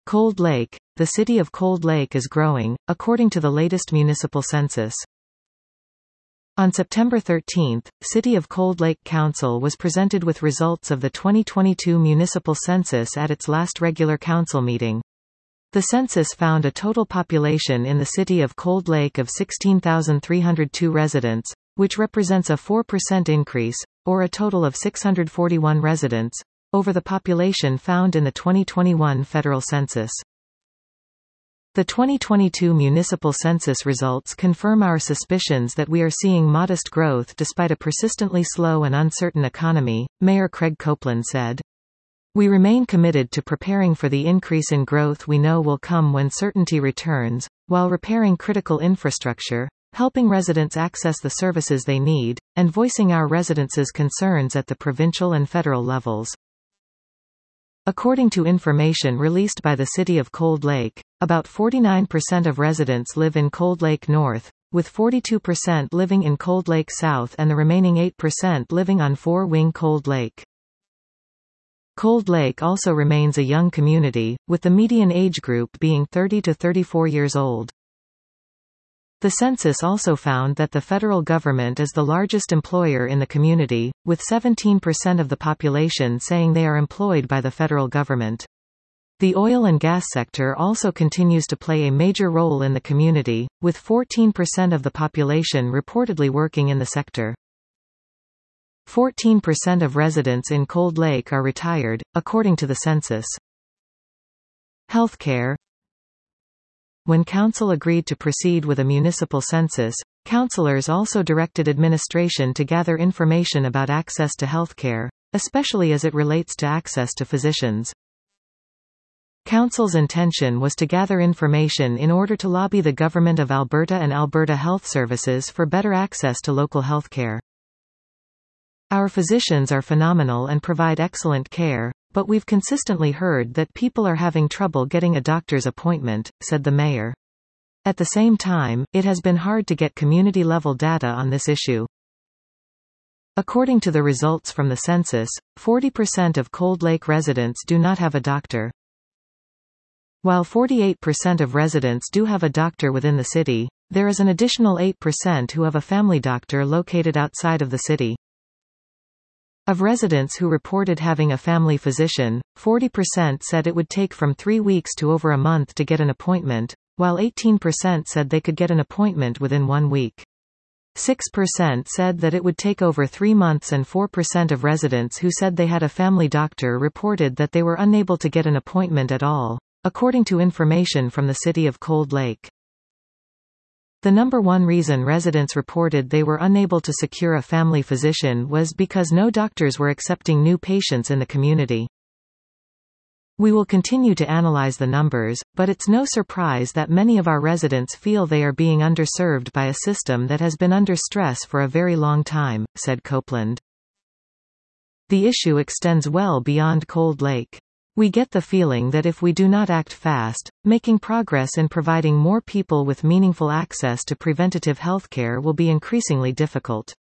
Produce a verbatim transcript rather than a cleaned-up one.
Cold Lake. The city of Cold Lake is growing, according to the latest municipal census. On September thirteenth, City of Cold Lake Council was presented with results of the twenty twenty-two municipal census at its last regular council meeting. The census found a total population in the city of Cold Lake of sixteen thousand three hundred two residents, which represents a four percent increase, or a total of six hundred forty-one residents, over the population found in the twenty twenty-one federal census. The twenty twenty-two municipal census results confirm our suspicions that we are seeing modest growth despite a persistently slow and uncertain economy, Mayor Craig Copeland said. We remain committed to preparing for the increase in growth we know will come when certainty returns, while repairing critical infrastructure, helping residents access the services they need, and voicing our residents' concerns at the provincial and federal levels. According to information released by the City of Cold Lake, about forty-nine percent of residents live in Cold Lake North, with forty-two percent living in Cold Lake South and the remaining eight percent living on Four Wing Cold Lake. Cold Lake also remains a young community, with the median age group being thirty to thirty-four years old. The census also found that the federal government is the largest employer in the community, with seventeen percent of the population saying they are employed by the federal government. The oil and gas sector also continues to play a major role in the community, with fourteen percent of the population reportedly working in the sector. fourteen percent of residents in Cold Lake are retired, according to the census. Healthcare. When Council agreed to proceed with a municipal census, councillors also directed administration to gather information about access to healthcare, especially as it relates to access to physicians. Council's intention was to gather information in order to lobby the Government of Alberta and Alberta Health Services for better access to local healthcare. Our physicians are phenomenal and provide excellent care, but we've consistently heard that people are having trouble getting a doctor's appointment, said the mayor. At the same time, it has been hard to get community-level data on this issue. According to the results from the census, forty percent of Cold Lake residents do not have a doctor. While forty-eight percent of residents do have a doctor within the city, there is an additional eight percent who have a family doctor located outside of the city. Of residents who reported having a family physician, forty percent said it would take from three weeks to over a month to get an appointment, while eighteen percent said they could get an appointment within one week. six percent said that it would take over three months and four percent of residents who said they had a family doctor reported that they were unable to get an appointment at all, according to information from the City of Cold Lake. The number one reason residents reported they were unable to secure a family physician was because no doctors were accepting new patients in the community. We will continue to analyze the numbers, but it's no surprise that many of our residents feel they are being underserved by a system that has been under stress for a very long time, said Copeland. The issue extends well beyond Cold Lake. We get the feeling that if we do not act fast, making progress in providing more people with meaningful access to preventative healthcare will be increasingly difficult.